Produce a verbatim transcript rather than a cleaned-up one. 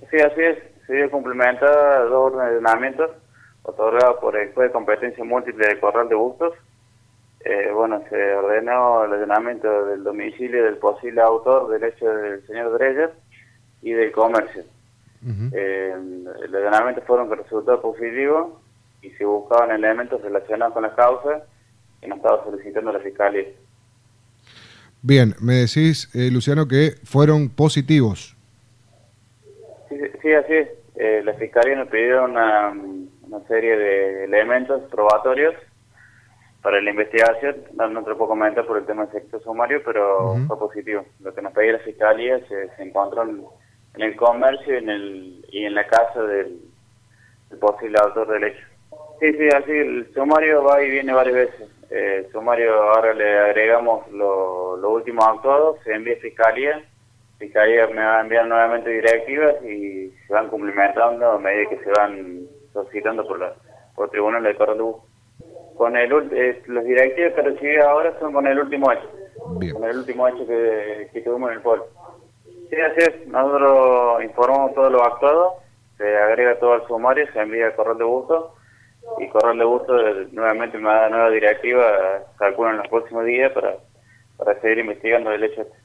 Sí, así es. Se dio cumplimientada dos órdenes de allanamiento otorgadas por el juez de competencia múltiple de Corral de Bustos. Eh, bueno, se ordenó el allanamiento del domicilio del posible autor del hecho del señor Dreyer y del comercio. Uh-huh. Eh, el allanamiento fueron con resultado positivo y se buscaban elementos relacionados con la causa que nos estaba solicitando la Fiscalía. Bien, me decís, eh, Luciano, que fueron positivos. Sí, sí, así es. Eh, la Fiscalía nos pidió una, una serie de elementos probatorios para la investigación. No, no te lo puedo comentar por el tema del sector sumario, pero Uh-huh. fue positivo. Lo que nos pedía la Fiscalía se, se encontró en, en el comercio en el, y en la casa del, del posible autor del hecho. Sí, sí, así el sumario va y viene varias veces. Eh, el sumario ahora le agregamos lo, lo último actuado, se envía a Fiscalía. Fiscalía me va a enviar nuevamente directivas y se van cumplimentando a medida que se van solicitando por, la, por el Tribunal de Corral de Bustos. Con el eh, los directivos que recibí ahora son con el último hecho. Bien. Con el último hecho que, que tuvimos en el pueblo. Sí, así es. Nosotros informamos todo lo actuado, se agrega todo al sumario, se envía a Corral de Bustos y Corral de Bustos eh, nuevamente me da nueva directiva, calculo en los próximos días para, para seguir investigando el hecho este.